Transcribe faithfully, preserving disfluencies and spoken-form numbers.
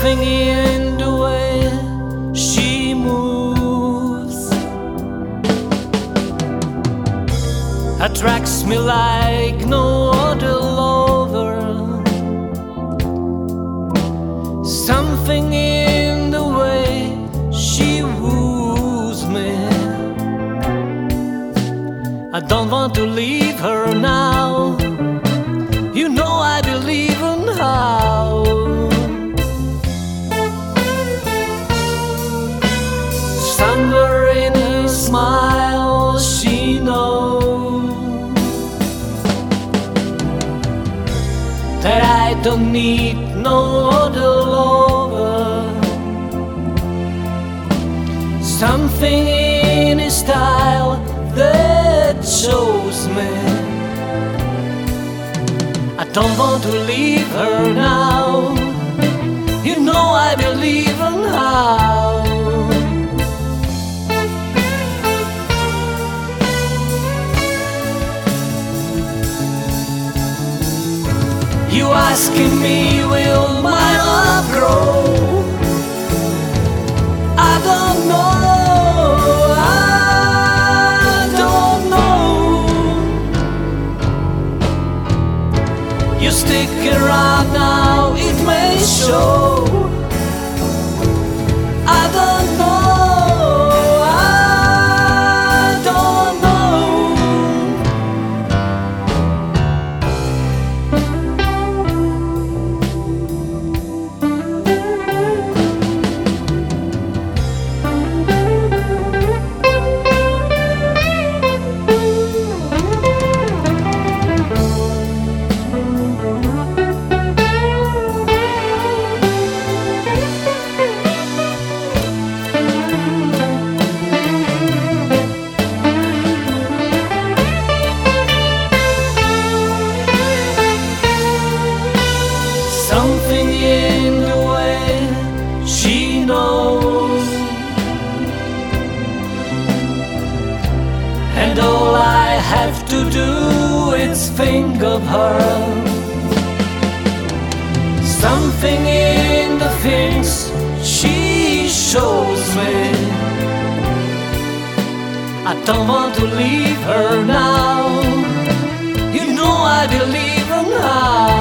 Something in the way she moves attracts me like no other lover. Something in the way she woos me. I don't want to leave her now. You know I believe in how. Somewhere in her smile she knows that I don't need no other lover. Something in his style that shows me I don't want to leave her now. You know I believe in how. You asking me, will my love grow? I don't know, I don't know. You stick around now, it may show. I don't know, I don't know. Something in the way she knows, and all I have to do is think of her. Something in the things she shows me. I don't want to leave her now. You know I believe in her.